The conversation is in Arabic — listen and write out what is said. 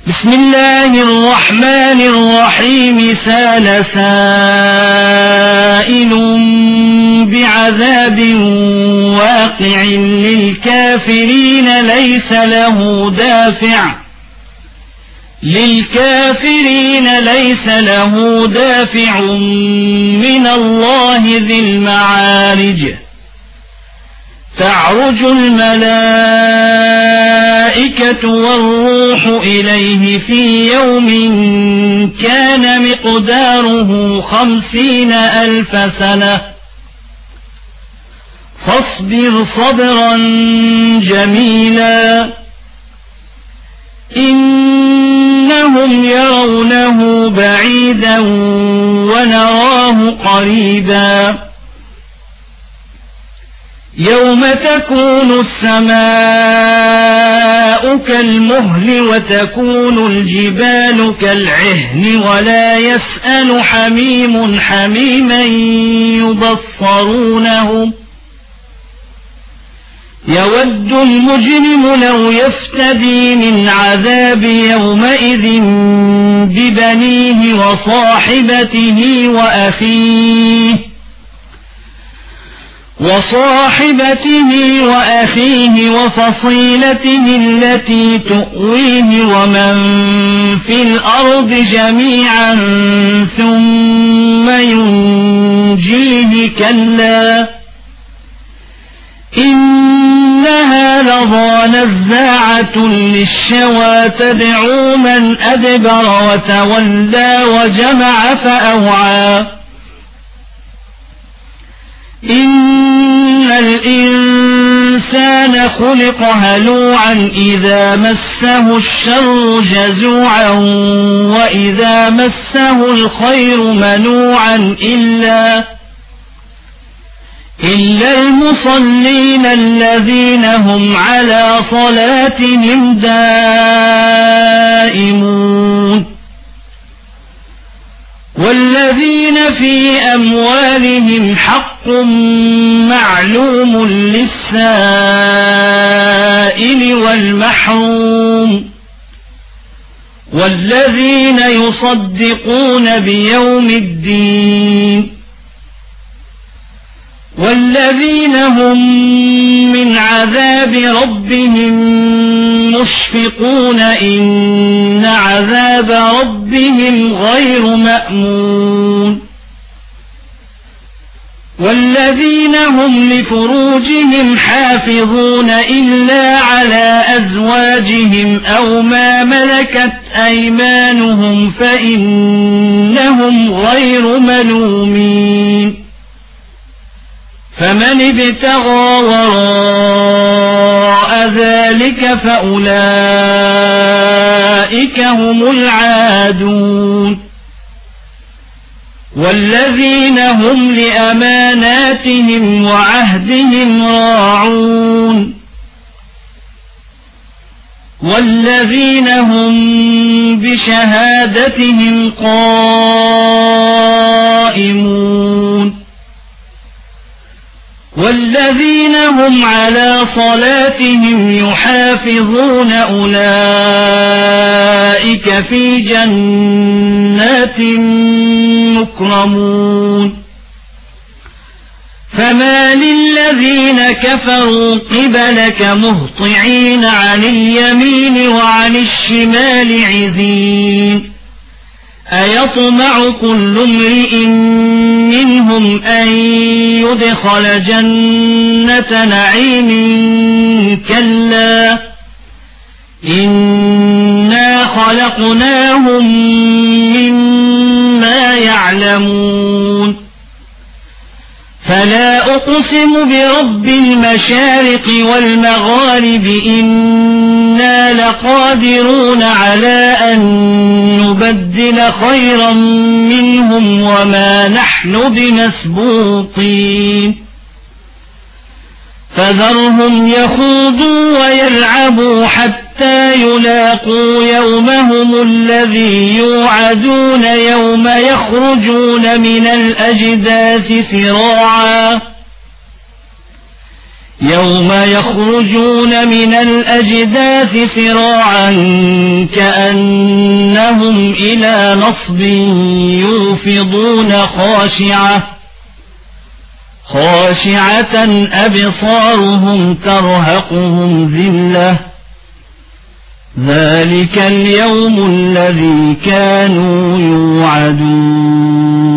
بسم الله الرحمن الرحيم. سأل سائل بعذاب واقع للكافرين ليس له دافع من الله ذي المعارج. تعرج الملائكة والروح إليه في يوم كان مقداره 50,000 سنة فاصبر صبرا جميلا إنهم يرونه بعيدا ونراه قريبا يوم تكون السماء كالمهل وتكون الجبال كالعهن ولا يسأل حميم حميما يبصرونهم يود المجرم لو يفتدي من عذاب يومئذ ببنيه وصاحبته وأخيه وفصيلته التي تؤويه ومن في الأرض جميعا ثم ينجيه كلا إنها لظى نزاعة للشوى تدعو من أدبر وتولى وجمع فأوعى إن الإنسان خلق هلوعا إذا مسه الشر جزوعا وإذا مسه الخير منوعا إلا المصلين الذين هم على صلاتهم دائمون والذين في أموالهم حق معلوم للسائل والمحروم والذين يصدقون بيوم الدين والذين هم من عذاب ربهم مشفقون إن عذاب ربهم غير مأمون والذين هم لفروجهم حافظون إلا على أزواجهم أو ما ملكت أيمانهم فإنهم غير ملومين فمن ابتغى وراء ذلك فأولئك هم العادون والذين هم لأماناتهم وعهدهم راعون والذين هم بشهادتهم قائمون والذين هم على صلاتهم يحافظون أولئك في جنات مكرمون فما للذين كفروا قبلك مهطعين عن اليمين وعن الشمال عزين أيطمع كل امرئ منهم أن يدخل جنة نعيم كلا إنا خلقناهم مما يعلمون فلا أقسم برب المشارق والمغارب إنا لقادرون على أن نبدل خيرا منهم وما نحن بمسبوقين فذرهم يخوضوا ويلعبوا حتى يلاقوا يومهم الذي يوعدون يوم يخرجون من الأجداث سراعا يوم يخرجون من الأجداث سراعا كأنهم إلى نصب يوفضون خاشعة أبصارهم ترهقهم ذلة ذلك اليوم الذي كانوا يوعدون